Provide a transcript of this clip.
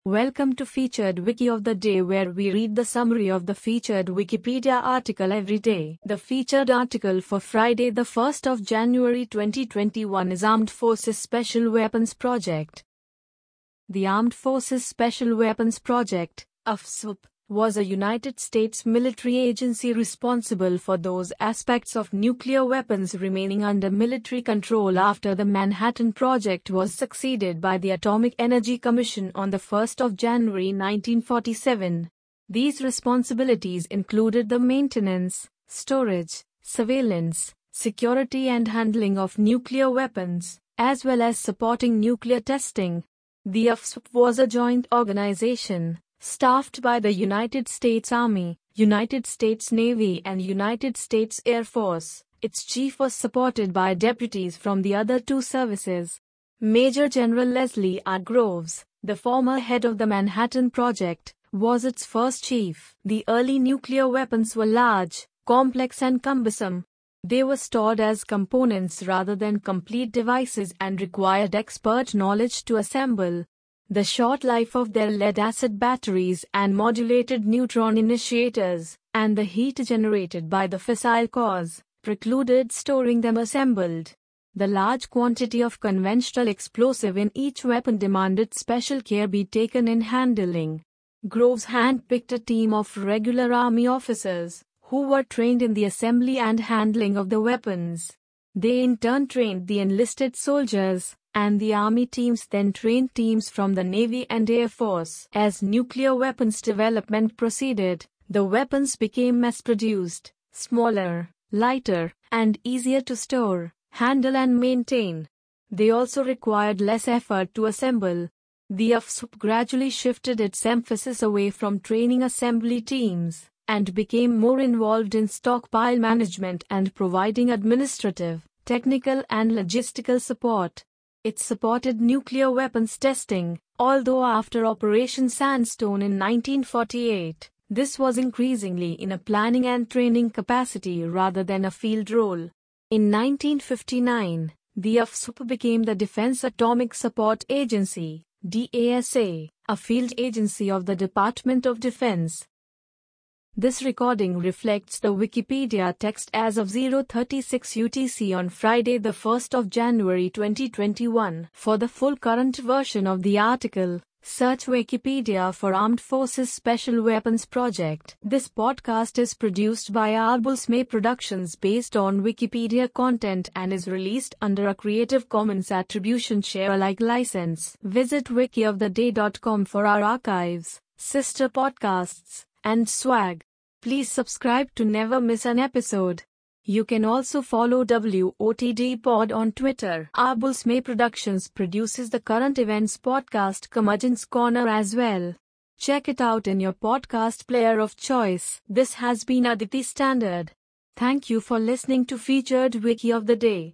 Welcome to Featured Wiki of the Day, where we read the summary of the featured Wikipedia article every day. The featured article for Friday, the 1st of January 2021 is Armed Forces Special Weapons Project. The Armed Forces Special Weapons Project, AFSWP, was a United States military agency responsible for those aspects of nuclear weapons remaining under military control after the Manhattan Project was succeeded by the Atomic Energy Commission on the 1st of January 1947. These responsibilities included the maintenance, storage, surveillance, security and handling of nuclear weapons, as well as supporting nuclear testing. The AFSWP was a joint organization staffed by the United States Army, United States Navy and United States Air Force. Its chief was supported by deputies from the other two services. Major General Leslie R. Groves, the former head of the Manhattan Project, was its first chief. The early nuclear weapons were large, complex and cumbersome. They were stored as components rather than complete devices and required expert knowledge to assemble. The short life of their lead-acid batteries and modulated neutron initiators, and the heat generated by the fissile cores, precluded storing them assembled. The large quantity of conventional explosive in each weapon demanded special care be taken in handling. Groves handpicked a team of regular Army officers, who were trained in the assembly and handling of the weapons. They in turn trained the enlisted soldiers, and the Army teams then trained teams from the Navy and Air Force. As nuclear weapons development proceeded, the weapons became mass-produced, smaller, lighter, and easier to store, handle and maintain. They also required less effort to assemble. The AFSWP gradually shifted its emphasis away from training assembly teams, and became more involved in stockpile management and providing administrative, technical and logistical support. It supported nuclear weapons testing, although after Operation Sandstone in 1948, this was increasingly in a planning and training capacity rather than a field role. In 1959, the AFSWP became the Defense Atomic Support Agency, DASA, a field agency of the Department of Defense. This recording reflects the Wikipedia text as of 0:36 UTC on Friday, the 1st of January 2021. For the full current version of the article, search Wikipedia for Armed Forces Special Weapons Project. This podcast is produced by Arbulsme Productions based on Wikipedia content and is released under a Creative Commons Attribution Share Alike license. Visit wikioftheday.com for our archives, sister podcasts, and swag. Please subscribe to never miss an episode. You can also follow WOTD Pod on Twitter. Arbulsme Productions produces the current events podcast Curmudgeon's Corner as well. Check it out in your podcast player of choice. This has been Aditi Standard. Thank you for listening to Featured Wiki of the Day.